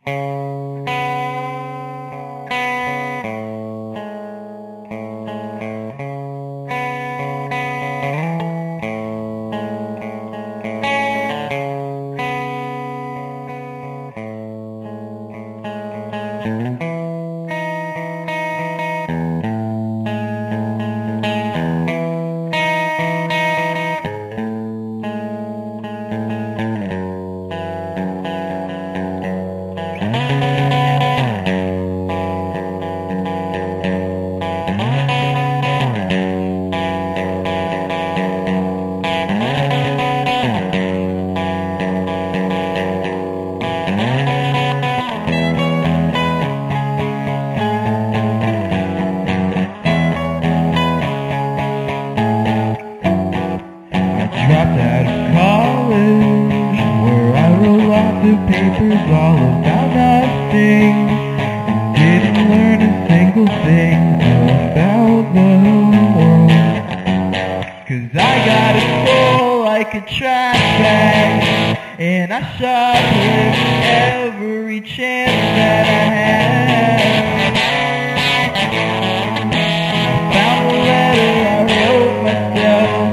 Dropped out of college, where I wrote lots of papers all about nothing. Didn't learn a single thing about the world. 'Cause I got a soul like a trash bag, and I shoplift every chance that I had. I found the letter I wrote myself.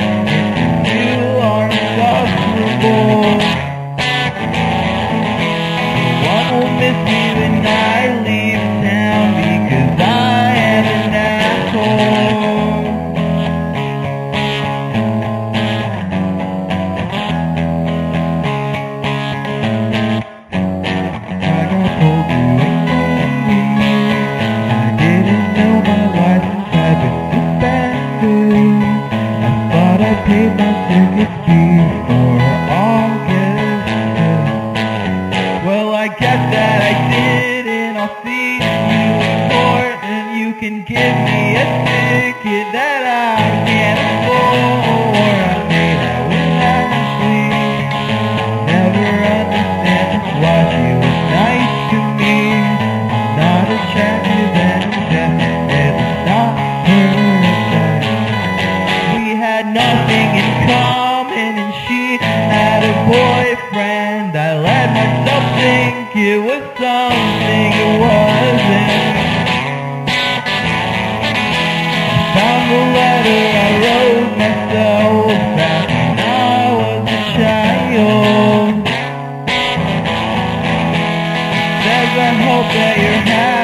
One will miss me when I leave town, because I am an asshole. I got pulled away. I didn't know my license had been suspended. I thought I paid my ticket fee for August. Well, I guess that I did, and I'll see you in court, and you can give me a ticket that I can't afford. I say that with Ashley, never understand why she was nice to me. Not attractive and never not perfect. We had nothing in common, and she had a boyfriend. I let myself think it was something it wasn't. Found the letter I wrote myself back when I was a child. Says I hope that you're happy.